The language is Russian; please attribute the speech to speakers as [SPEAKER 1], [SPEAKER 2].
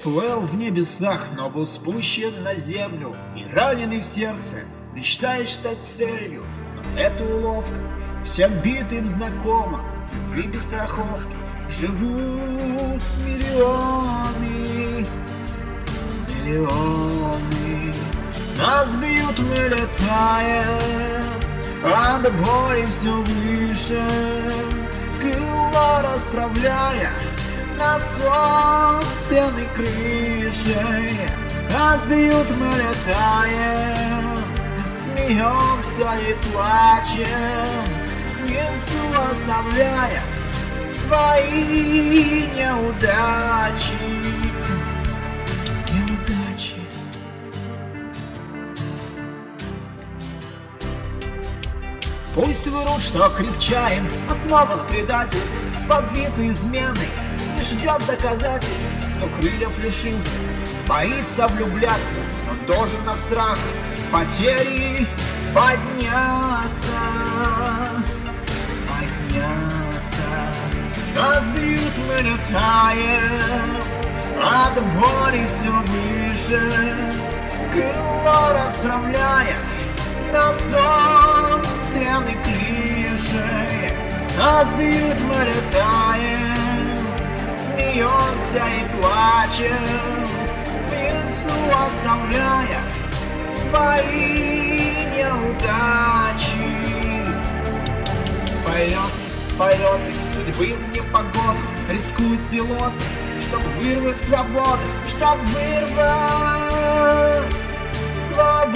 [SPEAKER 1] плыл в небесах, но был спущен на землю, и раненый в сердце мечтает стать целью. Но эта уловка всем битым знакома. В любви без страховки живут миллионы, миллионы. Нас бьют, мы летаем, а до боли все выше, крыла расправляя над собственной крышей. Нас бьют, мы летаем, смеемся и плачем, несу оставляя свои неудачи. Неудачи. Пусть врут, что крепчаем от новых предательств, подбиты изменой, не ждет доказательств. Кто крыльев лишился, боится влюбляться, но должен на страх потери подняться. Нас бьют, мы летаем, а до боли все выше, крыло расправляя над собственной крышей. Нас бьют, мы летаем, смеемся и плачем, в лесу оставляя свои неудачи. Полеты судьбы в непогоду, рискуют пилоты, чтоб вырвать свободу, чтоб вырвать свободу.